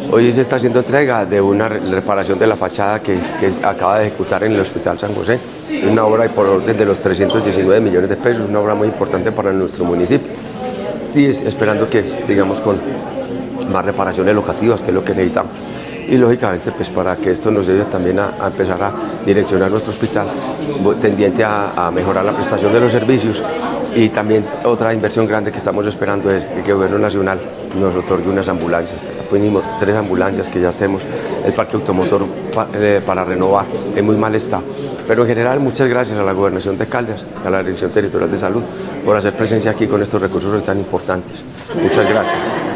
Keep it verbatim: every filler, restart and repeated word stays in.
Hoy se está haciendo entrega de una reparación de la fachada que, que acaba de ejecutar en el Hospital San José, una obra por orden de los trescientos diecinueve millones de pesos, una obra muy importante para nuestro municipio. Y es, esperando que sigamos con más reparaciones locativas, que es lo que necesitamos. Y lógicamente pues para que esto nos lleve también a, a empezar a direccionar nuestro hospital tendiente a, a mejorar la prestación de los servicios. Y también otra inversión grande que estamos esperando es que el gobierno nacional nos otorgue unas ambulancias, mínimo tres ambulancias que ya tenemos, el parque automotor pa, eh, para renovar, en muy mal estado. Pero en general muchas gracias a la Gobernación de Caldas, a la Dirección Territorial de Salud, por hacer presencia aquí con estos recursos tan importantes. Muchas gracias.